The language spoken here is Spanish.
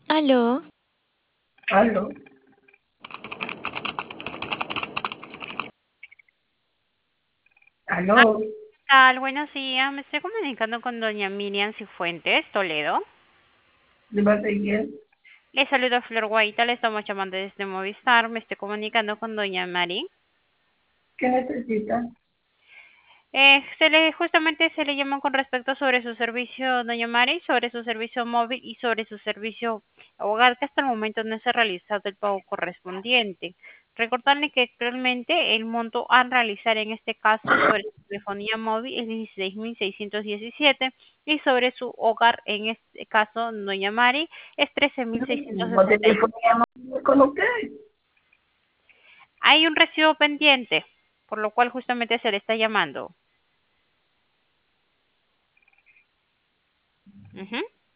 Aló, Aló, ah, aló, ¿qué tal? Buenos días. Me estoy comunicando con doña Miriam Cifuentes, Toledo. ¿de parte de quién? Le saludo Flor Guaita, le estamos llamando desde Movistar. Me estoy comunicando con doña Mari. ¿Qué necesita? Justamente se le llama con respecto sobre su servicio, doña Mari, sobre su servicio móvil y sobre su servicio hogar, que hasta el momento no se ha realizado el pago correspondiente. Recordarle que actualmente el monto a realizar en este caso sobre su telefonía móvil es 16.617 y sobre su hogar, en este caso, doña Mari, es trece mil seiscientos No sesenta. telefonía con usted. Hay un recibo pendiente, por lo cual justamente se le está llamando. Ujú.